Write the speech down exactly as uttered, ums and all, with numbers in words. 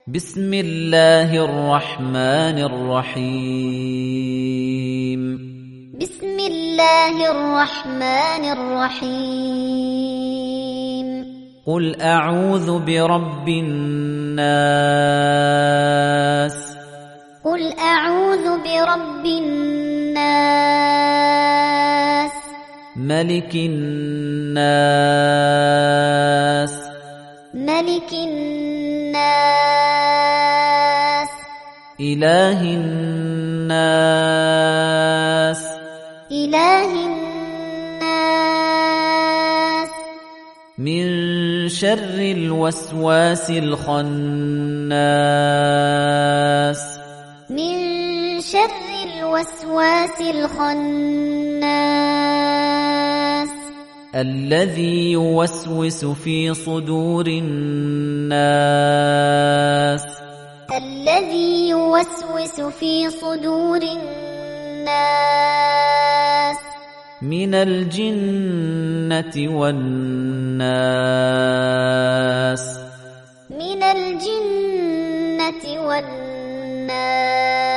بسم الله الرحمن الرحيم بسم الله الرحمن الرحيم قل أعوذ برب الناس قل أعوذ برب الناس ملك الناس ملك الناس إله الناس إله الناس من شر الوسواس الخناس من شر الوسواس الخناس الذي يوسوس في صدور الناس الذي يوسوس في صدور الناس من الجنة والناس من الجنة والناس